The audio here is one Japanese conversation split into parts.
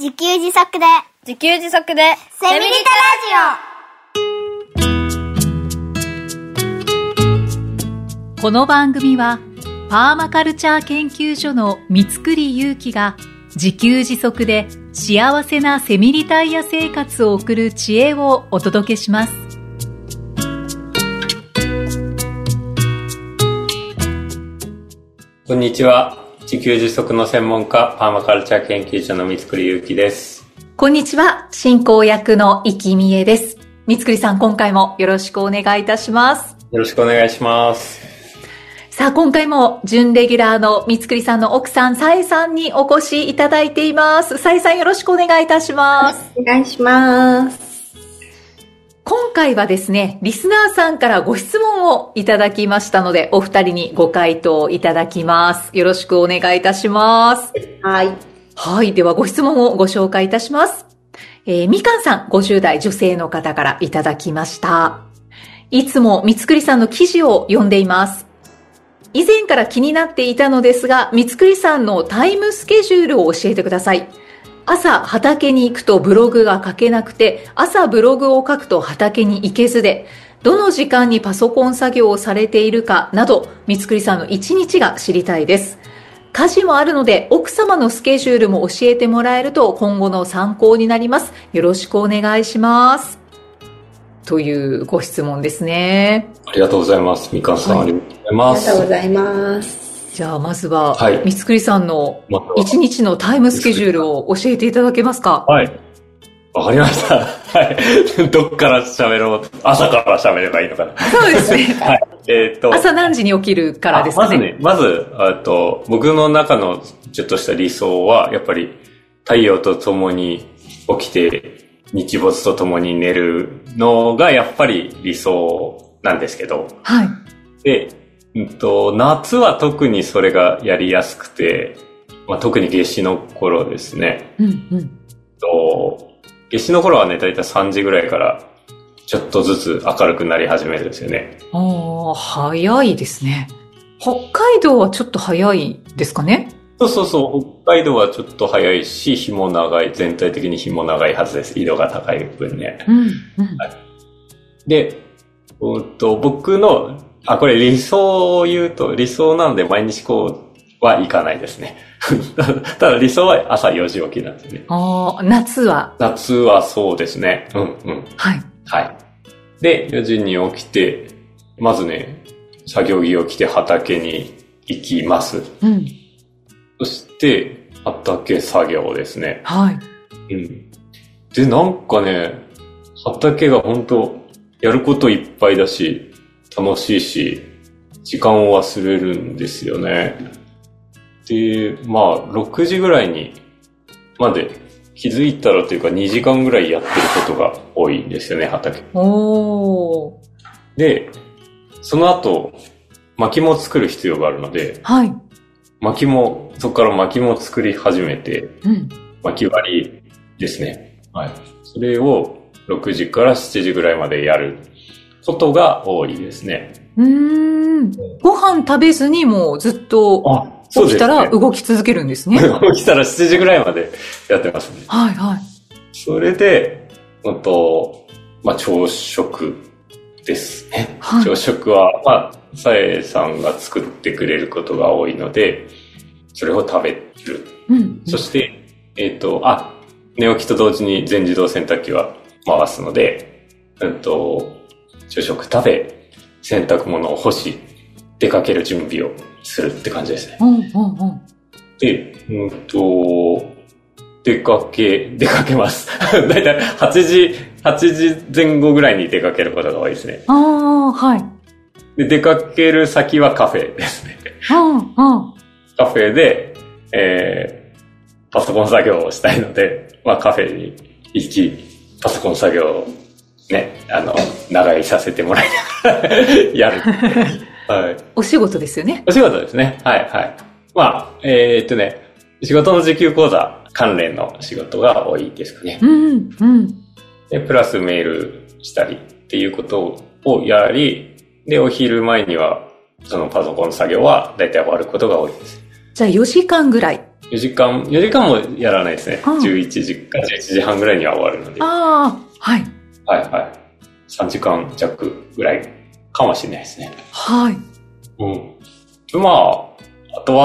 自給自足でセミリタラジオ。この番組はパーマカルチャー研究所の三栗祐希が自給自足で幸せなセミリタイヤ生活を送る知恵をお届けします。 こんにちは。自給自足の専門家、パーマカルチャー研究所の三栗祐希です。 こんにちは。進行役の生きみえです。三栗さん、今回もよろしくお願いいたします。 よろしくお願いします。 さあ、今回も準レギュラーの三栗さんの奥さん、さえさんにお越しいただいています。さえさん、よろしくお願いいたします。 お願いします。 今回はですね、リスナーさんからご質問をいただきましたので、お二人にご回答いただきます。よろしくお願いいたします。 はい。 はい。では、ご質問をご紹介いたします。みかんさん、50代女性の方からいただきました。いつも三栗さんの記事を読んでいます。以前から気になっていたのですが、三栗さんのタイムスケジュールを教えてください。朝畑に行くとブログが書けなくて、朝ブログを書くと畑に行けずで、どの時間にパソコン作業をされているかなど、三栗さんの一日が知りたいです。家事もあるので、奥様のスケジュールも教えてもらえると今後の参考になります。よろしくお願いします。というご質問ですね。 ありがとうございます。みかんさん、ありがとうございます。 ありがとうございます。 じゃあ、まずは、 はい、 三栗さんの一日のタイムスケジュールを教えていただけますか？ はい。わかりました。はい。どっから喋ろう？朝から喋ればいいのかな？ そうですね。 はい。 朝何時に起きるからですかね。 まず、僕の中のちょっとした理想は、やっぱり太陽と共に起きて、日没と共に寝るのがやっぱり理想なんですけど。 はい。で、 夏は特にそれがやりやすくて、特に夏至の頃ですね。夏至の頃はね、だいたい3時ぐらいからちょっとずつ明るくなり始めるんですよね。 早いですね。北海道はちょっと早いですかね？ そう。北海道はちょっと早いし、日も長い、全体的に日も長いはずです。緯度が高い分ね。はい、で、僕の、これ理想を言うと、理想なので毎日こうはいかないですね。ただ理想は朝4時起きなんですね。 夏はそうですね。 はい。 はい。で、4時に起きて、まずね、作業着を着て畑に行きます。そして、畑作業ですね。 はい。 で、なんかね、畑が本当やることいっぱいだし、楽しいし、時間を忘れるんですよね。で、6時ぐらいにまで気づいたらというか2時間ぐらいやってることが多いんですよね、畑。で、その後、薪も作る必要があるので、 はい。 そこから薪も作り始めて、薪割りですね。はい。それを6時から7時ぐらいまでやることが多いですね。 ご飯食べずにもうずっと起きたら動き続けるんですね。 起きたら7時ぐらいまでやってますね。 はいはい。 それで、朝食ですね。はい、朝食は、さえさんが作ってくれることが多いので、それを食べる。そして、寝起きと同時に全自動洗濯機は回すので、朝食食べ、洗濯物を干し、出かける準備をするって感じですね。で、出かけます。だいたい8時前後ぐらいに出かけることが多いですね。 はい。 で、出かける先はカフェですね。カフェで、パソコン作業をしたいので、カフェに行き、パソコン作業をね、長居させてもらいながらやる。はい。 お仕事ですよね。 お仕事ですね。はいはい。仕事の時給講座関連の仕事が多いですかね。で、プラスメールしたりっていうことをやり、で、お昼前には、そのパソコン作業はだいたい終わることが多いです。 じゃあ4時間ぐらい 4時間もやらないですね。11時か11時半ぐらいには終わるので。 はい。 はいはい。3時間弱ぐらいかもしれないですね。 はい。 まあ、あと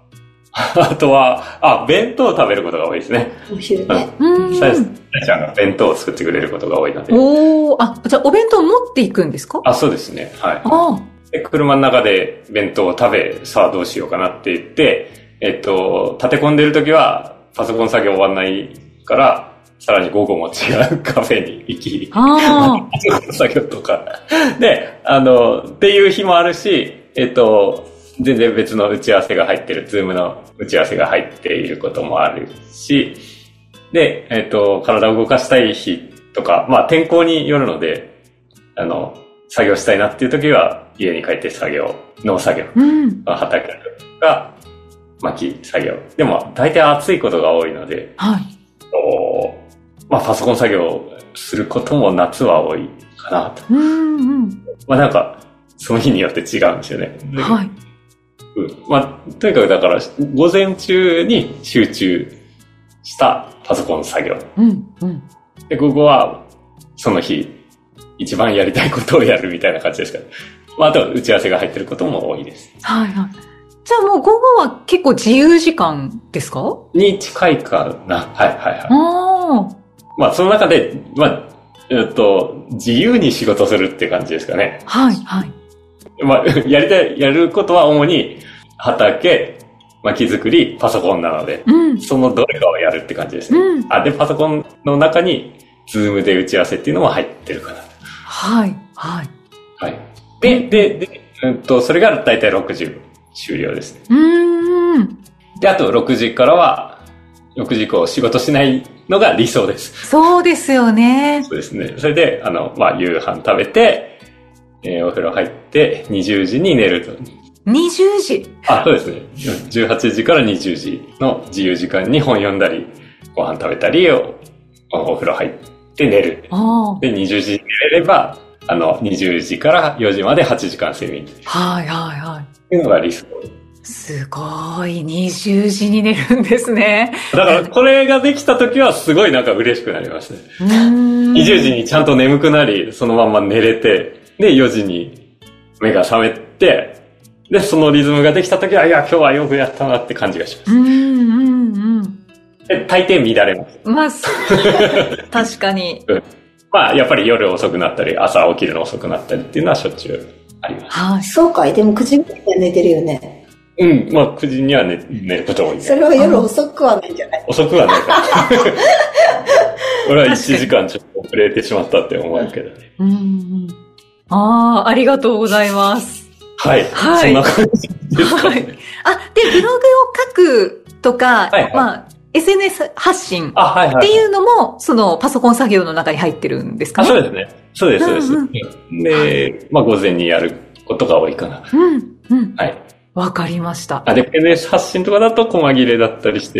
は、弁当を食べることが多いですね。 お昼ね。 さやちゃんが弁当を作ってくれることが多いので。 じゃあお弁当持っていくんですか？ そうですね。はい。で、車の中で弁当を食べ、さあどうしようかなって言って、立て込んでるときはパソコン作業終わんないから、さらに午後も違うカフェに行き、パソコン作業とか。で、っていう日もあるし、全然別の打ち合わせが入ってる、ズームの打ち合わせが入っていることもあるし、で、体を動かしたい日とか、まあ天候によるので、作業したいなっていう時は、家に帰って農作業、畑とか、巻き作業。でも、大体暑いことが多いので、まあパソコン作業することも夏は多いかなと。まあなんか、その日によって違うんですよね。 はい。 まあ、とにかくだから、午前中に集中したパソコン作業。で、午後は、その日、一番やりたいことをやるみたいな感じですから。まあ、あとは打ち合わせが入ってることも多いです。 はいはい。じゃあもう午後は結構自由時間ですか？ に近いかな。まあ、その中で、まあ、自由に仕事するって感じですかね。 はいはい。 まあ、やることは主に畑、巻き作り、パソコンなので、そのどれかをやるって感じですね。で、パソコンの中に、ズームで打ち合わせっていうのも入ってるかな。 はい、 で、それがだいたい6時終了ですね。で、あと6時からは、6時以降仕事しないのが理想です。 そうですよね。 そうですね。それで、まあ、夕飯食べて、お風呂入って20時に寝ると。 20時？そうですね。18時から20時の自由時間に本読んだり、ご飯食べたり、お風呂入って寝る。で、20時に寝れれば、20時から4時まで8時間睡眠。っていうのが理想。 すごい、20時に寝るんですね。 だから、これができた時はすごいなんか嬉しくなりますね。20時にちゃんと眠くなり、そのまま寝れて、で、4時に目が覚めて、で、そのリズムができたときは、いや、今日はよくやったなって感じがします。で、大抵乱れます。 確かに。 まあ、やっぱり夜遅くなったり、朝起きるの遅くなったりっていうのはしょっちゅうあります。 そうかい。でも9時ぐらいには寝てるよね。 まあ、9時には寝ることが多い。 それは夜遅くはないんじゃない？ 遅くはないから。俺は1時間ちょっと遅れてしまったって思うけどね。 ありがとうございます。 はい。そんな感じですかね。 で、ブログを書くとか、まあ、SNS 発信っていうのも、そのパソコン作業の中に入ってるんですかね？ そうですね。そうです。で、まあ、午前にやることが多いかな。 わかりました。 で、SNS 発信とかだと細切れだったりして、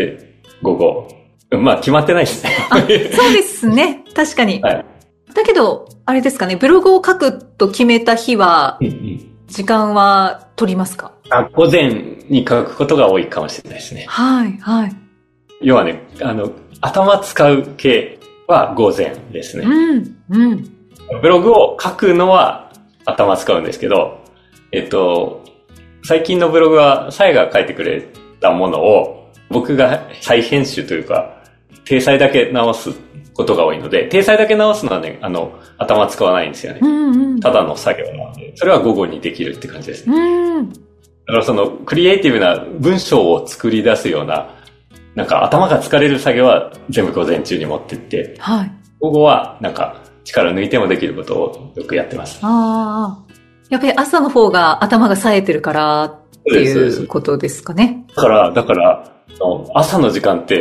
午後。まあ、決まってないですね。 そうですね。確かに。だけど、あれですかね、ブログを書くと決めた日は、時間は取りますか？ 午前に書くことが多いかもしれないですね。要はね、頭使う系は午前ですね。ブログを書くのは頭使うんですけど、最近のブログは、さえが書いてくれたものを、僕が再編集というか、体裁だけ直すことが多いので、体裁だけ直すのはね、頭使わないんですよね。ただの作業なので、それは午後にできるって感じですね。だからその、クリエイティブな文章を作り出すような、なんか頭が疲れる作業は全部午前中に持ってって、午後はなんか力抜いてもできることをよくやってます。 やっぱり朝の方が頭が冴えてるからっていうことですかね。 だから朝の時間って、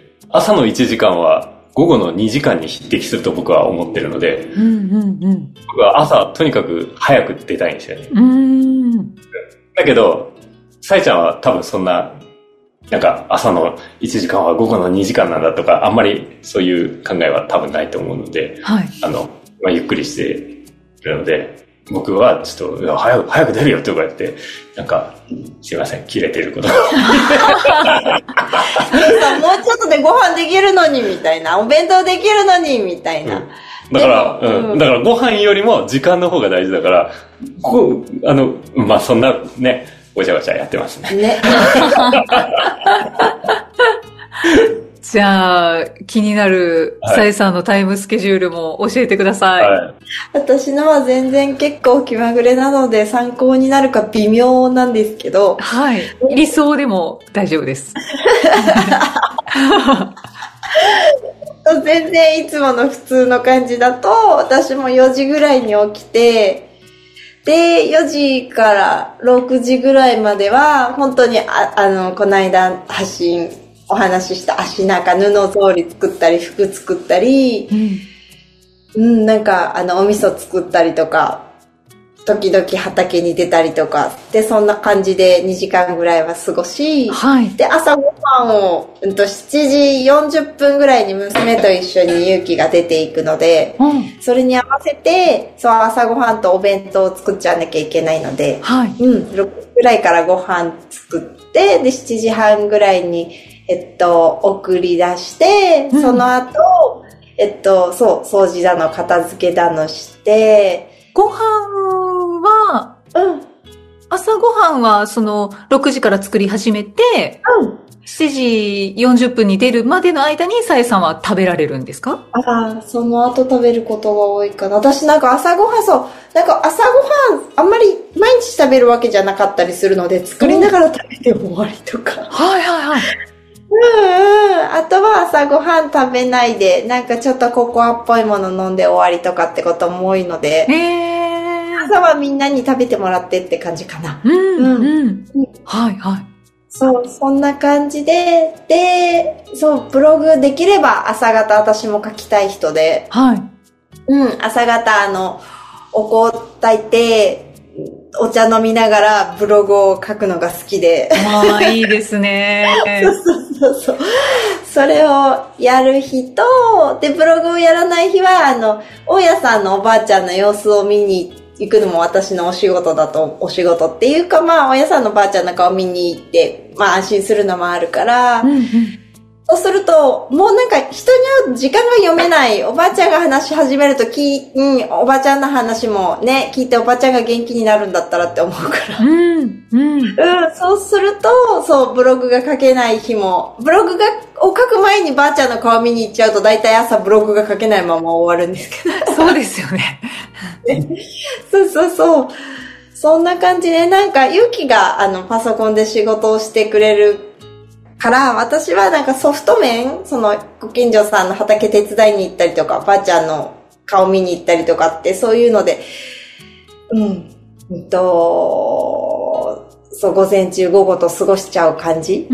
朝の1時間は午後の2時間に匹敵すると僕は思ってるので、僕は朝とにかく早く出たいんですよね。だけど、さえちゃんは多分そんな、なんか朝の1時間は午後の2時間なんだとか、あんまりそういう考えは多分ないと思うので、まあ、ゆっくりしているので、 僕はちょっと、早く出るよって言われて、なんか、すいません、切れてることが。 もうちょっとでご飯できるのに、みたいな。お弁当できるのに、みたいな。 だから、ご飯よりも時間の方が大事だから、まあ、そんなね、ごちゃごちゃやってますね。ね。 じゃあ、気になる、さえさんのタイムスケジュールも教えてください。はい、 私のは全然結構気まぐれなので参考になるか微妙なんですけど。 はい。理想でも大丈夫です。 全然いつもの普通の感じだと、私も4時ぐらいに起きて、で、4時から6時ぐらいまでは、本当に、この間お話しした足なんか布草履作ったり、服作ったり、なんか、お味噌作ったりとか、時々畑に出たりとか、で、そんな感じで2時間ぐらいは過ごし、 はい、 で、朝ごはんを、7時40分ぐらいに娘と一緒に勇気が出ていくので、それに合わせて、朝ごはんとお弁当を作っちゃわなきゃいけないので、6時ぐらいからご飯作って、で、7時半ぐらいに、送り出して、その後、掃除だの、片付けだのして、 ご飯は、朝ごはんは6時から作り始めて、7時40分に出るまでの間にさえさんは食べられるんですか？ その後食べることが多いかな。私なんか朝ごはんあんまり毎日食べるわけじゃなかったりするので、作りながら食べて終わりとか。 はいはいはい。 あとは朝ごはん食べないで、なんかちょっとココアっぽいもの飲んで終わりとかってことも多いので、朝はみんなに食べてもらってって感じかな。 はいはい。 そんな感じで、ブログできれば朝方私も書きたい人で、朝方お香炊いて、お茶飲みながらブログを書くのが好きで。 いいですね。 そう。それをやる日と、で、ブログをやらない日は、大家さんのおばあちゃんの様子を見に行くのも私のお仕事っていうか、まあ、大家さんのおばあちゃんの顔見に行って、まあ、安心するのもあるから、そうすると、もうなんか人に会う時間が読めない。おばあちゃんが話し始めるとおばあちゃんの話もね、聞いておばあちゃんが元気になるんだったらって思うから。そうすると、ブログが書けない日も、ブログを書く前にばあちゃんの顔見に行っちゃうと、だいたい朝ブログが書けないまま終わるんですけど。 そうですよね。 そう。そんな感じで、なんか、ゆきが、パソコンで仕事をしてくれるから、私はなんかソフト面、ご近所さんの畑手伝いに行ったりとか、ばあちゃんの顔見に行ったりとかって、そういうので、午前中午後と過ごしちゃう感じ。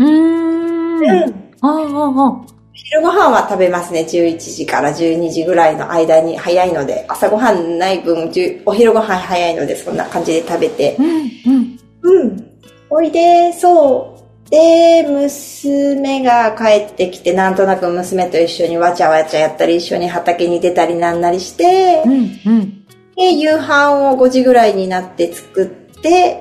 昼ご飯は食べますね。11時から12時ぐらいの間に早いので、朝ごはんない分、お昼ご飯早いので、そんな感じで食べて。おいで、で、娘が帰ってきて、なんとなく娘と一緒にわちゃわちゃやったり、一緒に畑に出たりなんなりして、で、夕飯を5時ぐらいになって作って、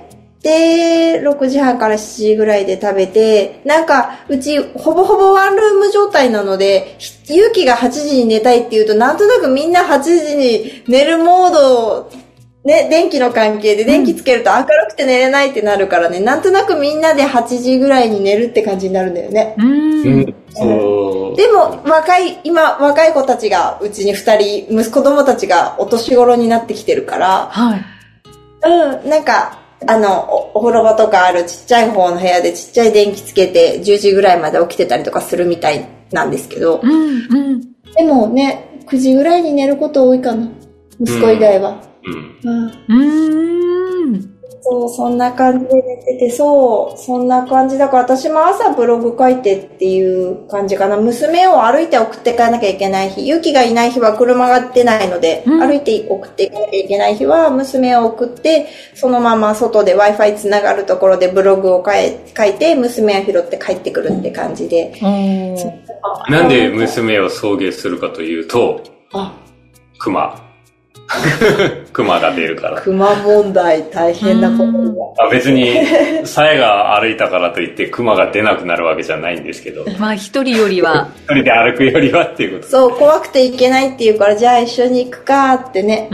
で、6時半から7時ぐらいで食べて、なんか、うち、ほぼほぼワンルーム状態なので、ゆうきが8時に寝たいって言うと、なんとなくみんな8時に寝るモード、ね、電気の関係で電気つけると明るくて寝れないってなるからね、なんとなくみんなで8時ぐらいに寝るって感じになるんだよね。でも、若い子たちが、うちに2人、子供たちがお年頃になってきてるから、なんか、お風呂場とかあるちっちゃい方の部屋でちっちゃい電気つけて10時ぐらいまで起きてたりとかするみたいなんですけど。でもね、9時ぐらいに寝ること多いかな。息子以外は。そんな感じで寝てて、そんな感じだから私も朝ブログ書いてっていう感じかな。娘を歩いて送って帰らなきゃいけない日、ゆきがいない日は車が出ないので、歩いて送っていかなきゃいけない日は娘を送って、そのまま外で Wi-Fi つながるところでブログを書いて、娘を拾って帰ってくるって感じで。 なんで娘を送迎するかというと、熊。 熊が出るから。 熊問題大変なことだ。別に、さえが歩いたからといって熊が出なくなるわけじゃないんですけど。 まあ一人よりは。 一人で歩くよりはっていうこと。 そう、怖くて行けないっていうから、じゃあ一緒に行くかってね。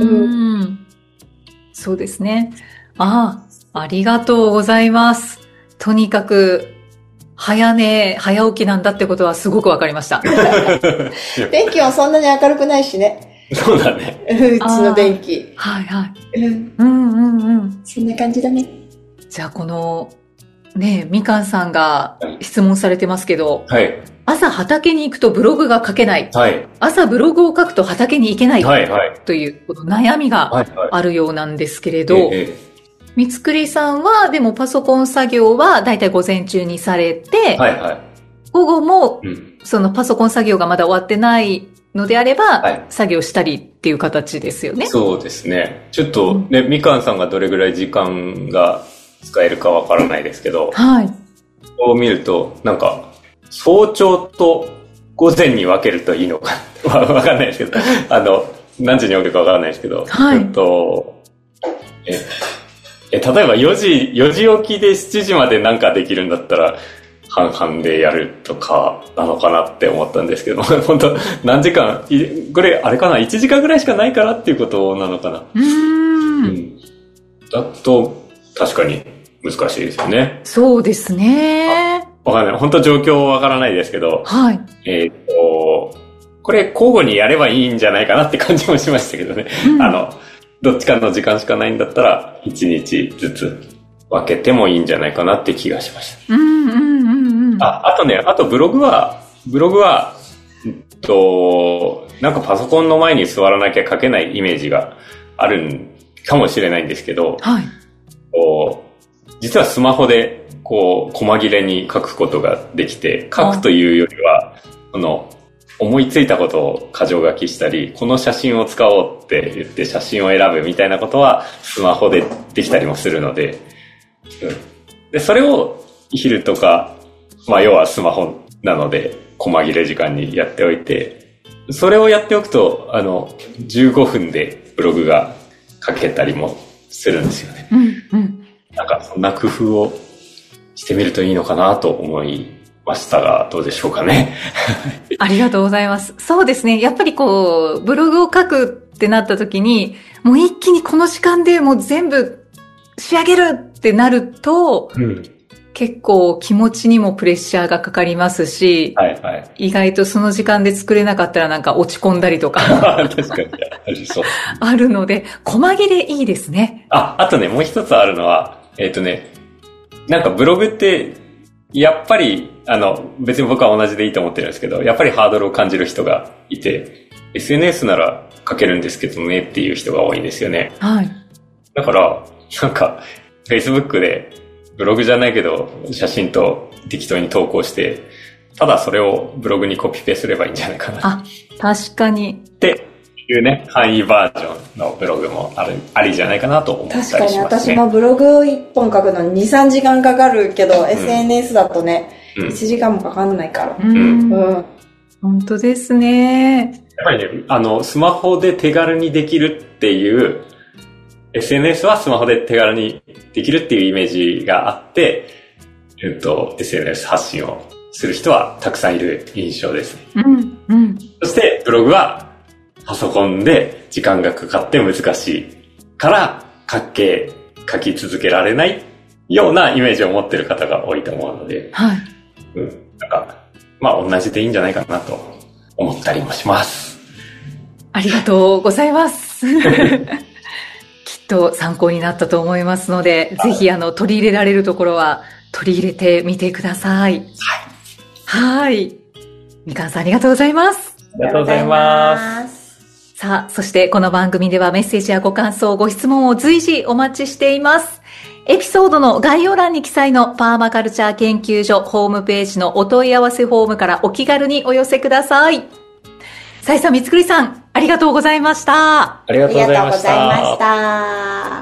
そうですね。ありがとうございます。とにかく、早起きなんだってことはすごくわかりました。 電気はそんなに明るくないしね。 そうだね。 うちの電気。 はいはい。 そんな感じだね。 じゃあこの、ね、みかんさんが質問されてますけど、 はい。 朝畑に行くとブログが書けない。 はい。 朝ブログを書くと畑に行けない。 はいはい。 というこの悩みがあるようなんですけれど、みつくりさんはでもパソコン作業はだいたい午前中にされて、 はいはい。 午後もそのパソコン作業がまだ終わってないのであれば、作業したりっていう形ですよね。 そうですね。ちょっとね、みかんさんがどれぐらい時間が使えるかわからないですけど、 はい。 こう見ると、なんか、早朝と午前に分けるといいのか、わかんないですけど、何時に起きるかわからないですけど、 はい。 例えば4時起きで7時までなんかできるんだったら、半々でやるとかなのかなって思ったんですけど、本当何時間、これあれかな、1時間ぐらいしかないからっていうことなのかな。だと、確かに難しいですよね。 そうですね。 わかんない。本当状況わからないですけど、 はい。 これ交互にやればいいんじゃないかなって感じもしましたけどね。どっちかの時間しかないんだったら、1日ずつ分けてもいいんじゃないかなって気がしました。あとブログは、なんかパソコンの前に座らなきゃ書けないイメージがあるかもしれないんですけど、 はい。 実はスマホで、細切れに書くことができて、書くというよりは、思いついたことを箇条書きしたり、この写真を使おうって言って写真を選ぶみたいなことはスマホでできたりもするので、で、それを昼とか、要はスマホなので、細切れ時間にやっておいて、それをやっておくと、15分でブログが書けたりもするんですよね。なんかそんな工夫をしてみるといいのかなと思いましたが、どうでしょうかね。 ありがとうございます。そうですね。やっぱりブログを書くってなった時に、もう一気にこの時間でもう全部仕上げるってなると、結構気持ちにもプレッシャーがかかりますし、意外とその時間で作れなかったらなんか落ち込んだりとか。 確かに。 あるので、細切れいいですね。 あとね、もう一つあるのは、なんかブログって、やっぱり、別に僕は同じでいいと思ってるんですけど、やっぱりハードルを感じる人がいて、SNS なら書けるんですけどねっていう人が多いんですよね。 はい。 だから、なんか、Facebook でブログじゃないけど、写真と適当に投稿して、ただそれをブログにコピペすればいいんじゃないかな。 確かに。 っていうね、簡易バージョンのブログもありじゃないかなと思ったりしますね。 確かに私もブログ1本書くのに2、3時間かかるけど、SNS だとね、1時間もかかんないから。 本当ですね。 やっぱりね、スマホで手軽にできるっていう、SNS はスマホで手軽にできるっていうイメージがあって、SNS 発信をする人はたくさんいる印象ですね。そしてブログはパソコンで時間がかかって難しいから書き続けられないようなイメージを持ってる方が多いと思うので、なんか同じでいいんじゃないかなと思ったりもします。 ありがとうございます。きっと参考になったと思いますので、ぜひ取り入れられるところは取り入れてみてください。はい。みかんさんありがとうございます。 ありがとうございます。 さあ、そしてこの番組ではメッセージやご感想、ご質問を随時お待ちしています。エピソードの概要欄に記載のパーマカルチャー研究所ホームページのお問い合わせフォームからお気軽にお寄せください。さいさん、みつくりさん、ありがとうございました。 ありがとうございました。 ありがとうございました。